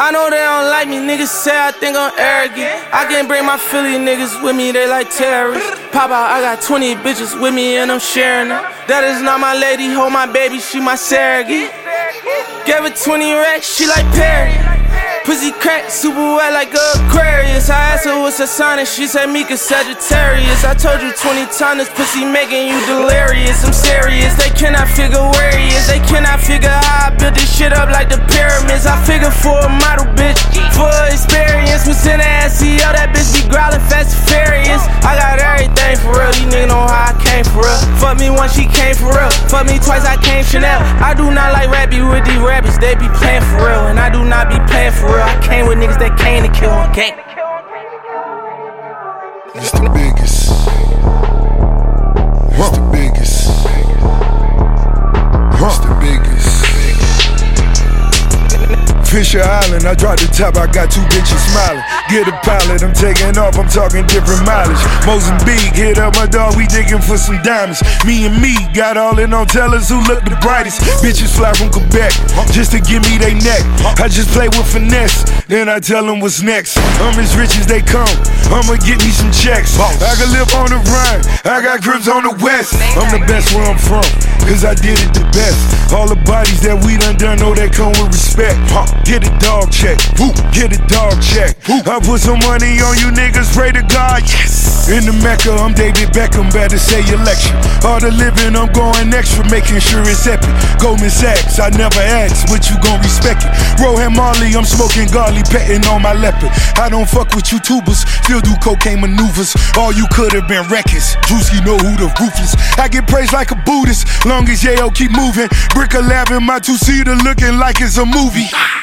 I know they don't like me, niggas say I think I'm arrogant. I can't bring my Philly niggas with me, they like terrorists. Pop out, I got 20 bitches with me and I'm sharing them. That is not my lady, hold my baby, she my surrogate. Gave her 20 racks, she like Perry. Pussy crack, super wet like a Aquarius. I asked her what's her sign and she said Mika Sagittarius. I told you 20 times this pussy making you delirious. I'm serious, they cannot figure where he is. They cannot figure how I built this shit up like the pyramids. I figure for a model bitch, for experience. Was in the SEO, that bitch be growling fast and furious. I got everything for real, these niggas know how I came for real. Fuck me once, she came for real. Fuck me twice, I came Chanel. I do not like rapping with these rappers, they be playing for real. And I do not be playing for real. I came with niggas that came to kill on gang. It's the biggest. It's the biggest. It's the biggest. Fisher Island, I dropped the top, I got two bitches smiling. Get a pilot, I'm taking off, I'm talking different mileage. Mozambique, hit up my dog, we digging for some diamonds. Me and me, got all in on tellers who look the brightest. Bitches fly from Quebec, just to give me they neck. I just play with finesse, then I tell them what's next. I'm as rich as they come, I'ma get me some checks. I can live on the run, I got grips on the west. I'm the best where I'm from, cause I did it the best. All the bodies that we done know they come with respect. Get a dog check, get a dog check. I put some money on you niggas, pray to God, yes. In the Mecca, I'm David Beckham, better say election. All the living, I'm going extra, making sure it's epic. Goldman Sachs, I never ask, but you gon' respect it. Rohan Marley, I'm smoking Garley, petting on my leopard. I don't fuck with YouTubers, still do cocaine maneuvers. All you could've been records, Juicy know who the ruthless. I get praised like a Buddhist, long as Yayo keep moving. Brick a lab in my two-seater looking like it's a movie.